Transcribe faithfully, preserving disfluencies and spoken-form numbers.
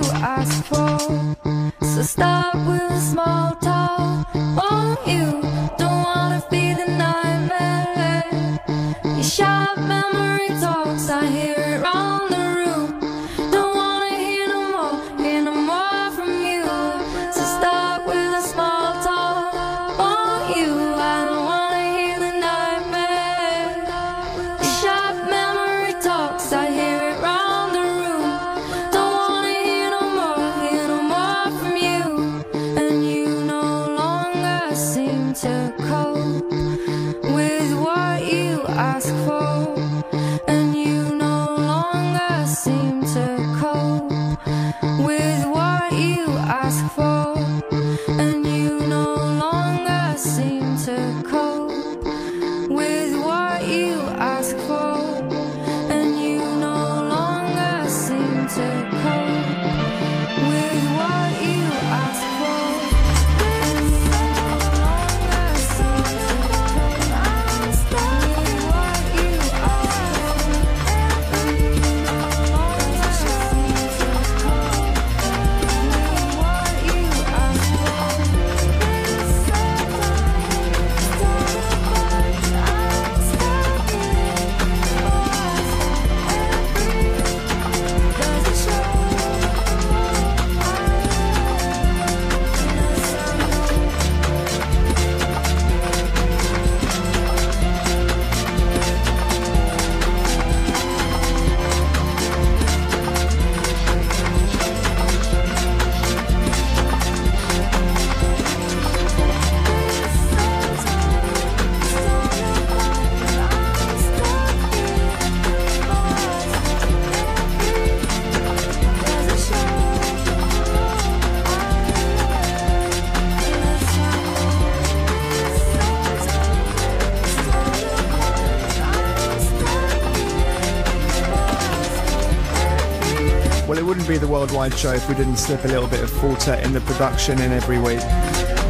ask for. So start with a small talk. Want you, don't wanna feed the nightmare. Your sharp memory talks, I hear it round the room. Don't wanna hear no more, hear no more from you. So start with a small talk. Want you, I don't wanna hear the nightmare. Your sharp memory talks, I hear it round the room. Don't wanna hear no more, hear no more from you. And you no longer seem to cope with what you ask for. And you no longer seem to cope with what you ask for. And you no longer seem to cope with what you ask for. And you no longer seem to cope with what you ask for. And you no longer seem to cope with what you ask for. And you no longer seem to cope with what you ask Well, it wouldn't be the Worldwide Show if we didn't slip a little bit of Fortet in the production in every week.